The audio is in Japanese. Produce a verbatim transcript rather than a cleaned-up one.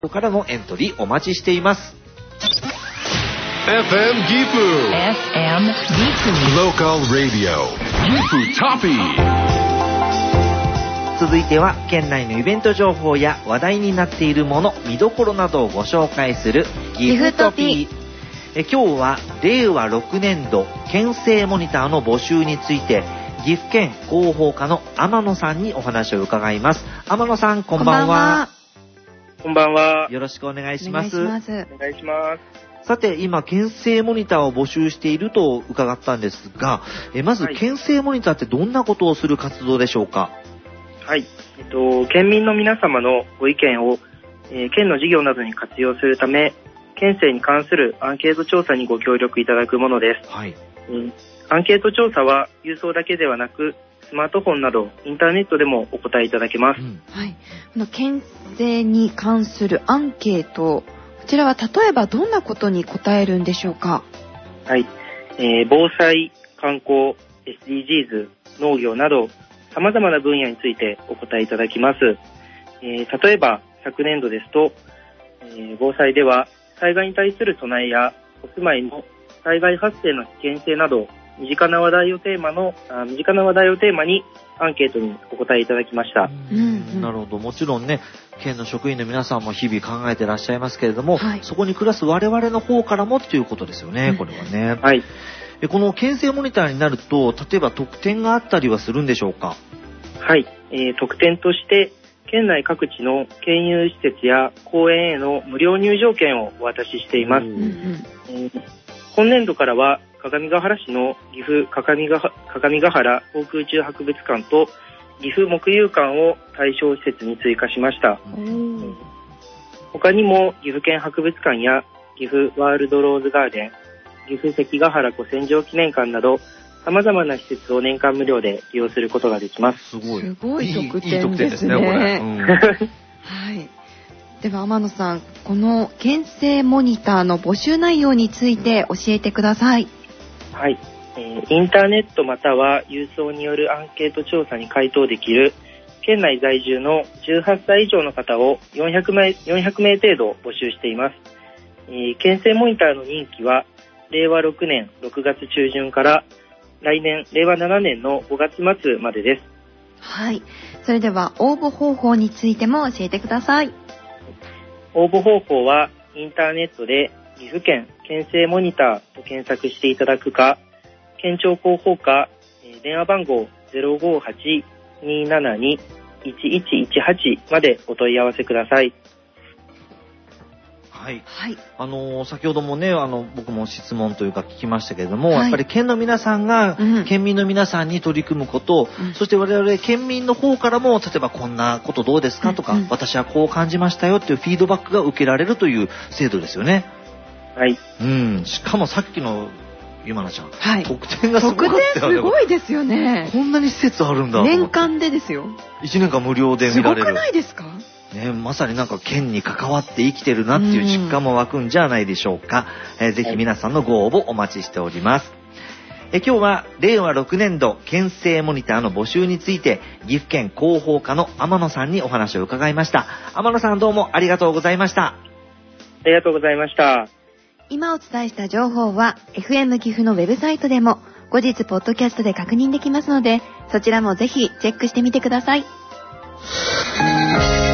からのエントリーお待ちしています。 エフエム ギフエフエム ギフ Local Radio ギフトピー。 続いては県内のイベント情報や話題になっているもの、見どころなどをご紹介するギフトピー。え今日はれいわろくねんど県政モニターの募集について岐阜県広報課の天野さんにお話を伺います。天野さん、こんばんは。 こんばんは。 よろしくお願いします。 お願いします。 さて、今県政モニターを募集していると伺ったんですが、えまず、はい、県政モニターってどんなことをする活動でしょうか？ はい、えっと、県民の皆様のご意見を、えー、県の事業などに活用するため、県政に関するアンケート調査にご協力いただくものです。はい。うん、アンケート調査は郵送だけではなく、スマートフォンなどインターネットでもお答えいただけます。うん、 はい。この県政に関するアンケート、こちらは例えばどんなことに答えるんでしょうか？ はい。えー、防災、観光、エスディージーズ、農業など様々な分野についてお答えいただきます。えー、例えば昨年度ですと、えー、防災では災害に対する備えやお住まいの災害発生の危険性など身近な話題をテーマのあ身近な話題をテーマにアンケートにお答えいただきました。 うん、なるほど。もちろんね、県の職員の皆さんも日々考えてらっしゃいますけれども、はい、そこに暮らす我々の方からもっていうことですよね、うん、これはね。はい。この県政モニターになると、例えば特典があったりはするんでしょうか？ はい、えー、特典として県内各地の県有施設や公園への無料入場券をお渡ししています。うんうん、えー、今年度からは各務原市の岐阜各務原航空宇宙博物館と岐阜木遊館を対象施設に追加しました。うん、他にも岐阜県博物館や岐阜ワールドローズガーデン、岐阜関ヶ原古戦場記念館など様々な施設を年間無料で利用することができます。 すごい。 すごい特典ですね。いい、いい特典ですね、これ。うん、はい。では天野さん、この県政モニターの募集内容について教えてください。 はい、えー。インターネットまたは郵送によるアンケート調査に回答できる県内在住のじゅうはっさい以上の方をよんひゃくめい程度募集しています。えー、県政モニターの任期はれいわろくねんろくがつちゅうじゅんから来年れいわななねんのごがつまつまでです。 はい。それでは応募方法についても教えてください。 応募方法はインターネットで岐阜県県政モニターと検索していただくか、県庁広報課、えー、電話番号 ゼロごはち にーななに いちいちいちはち までお問い合わせください。 はい、はい、あのー、先ほどもね、あの僕も質問というか聞きましたけれども、はい、やっぱり県の皆さんが、うん、県民の皆さんに取り組むこと、うん、そして我々県民の方からも、例えばこんなことどうですかとか、うんうん、私はこう感じましたよっていうフィードバックが受けられるという制度ですよね。 はい。 うん、しかもさっきのゆまなちゃん、はい、特典がすごかったよね。 特典すごいですよね。 こんなに施設あるんだ。 年間でですよ。 いちねんかん無料で見られる。 すごくないですか？ ね、まさになんか県に関わって生きてるなっていう実感も湧くんじゃないでしょうか。えー、ぜひ皆さんのご応募お待ちしております。え今日はれいわろくねんど県政モニターの募集について岐阜県広報課の天野さんにお話を伺いました。天野さん、どうもありがとうございました。 ありがとうございました。 今お伝えした情報は エフエム 岐阜のウェブサイトでも後日ポッドキャストで確認できますので、そちらもぜひチェックしてみてください。